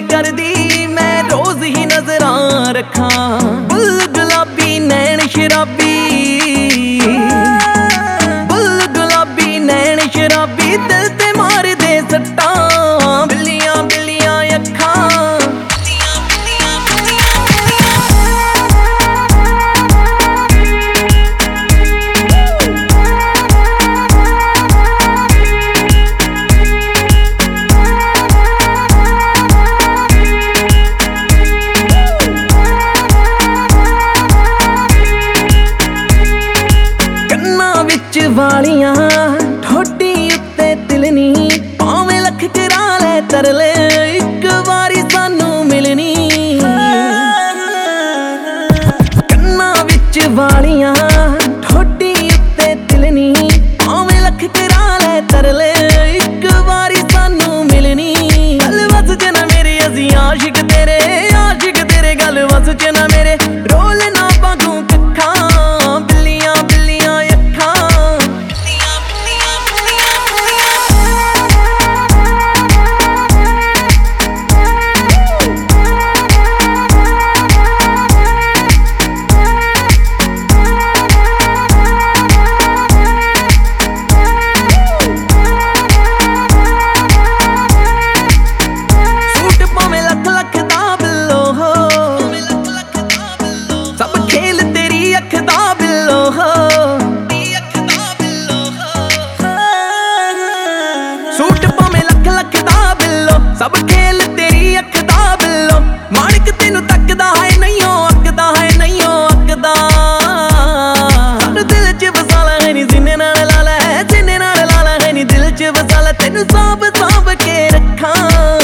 करदी मैं रोज ही नजरां रखा। बुल गुलाबी नैन शराबी, बुल गुलाबी नैन शराबी, दिल ते मार दे सट्टां, बिल्लियां बिल्लियां अखां। वालियां ठोडी उत्ते तिलनी, भावें लख करा ले तरले, एक वारी सानू मिलनी। कन्ना विच वालियां ठोडी उत्ते तिलनी, भावें लख करा ले तरले, एक वारी सानू मिलनी। गल वस च ना मेरे असी आशिक तेरे गल वस च ना मेरे, रोल ना पागू कखा, बिल्लियां बिल्लियां अखां। सब खेल तेरी अख दा बिल्लो हो, सूट भावें लख लख दा बिल्लो, सब खेल तेरी अख दा बिल्लो। माणक तेनू तकदा है नहीं हो अकदा, है नहीं हो अकदा, सानू दिल च वसाला है नी, सीने नाल लाला है, सीने नाल लाला है नी, दिल च वसाला, तेनू सांभ सांभ के रखां।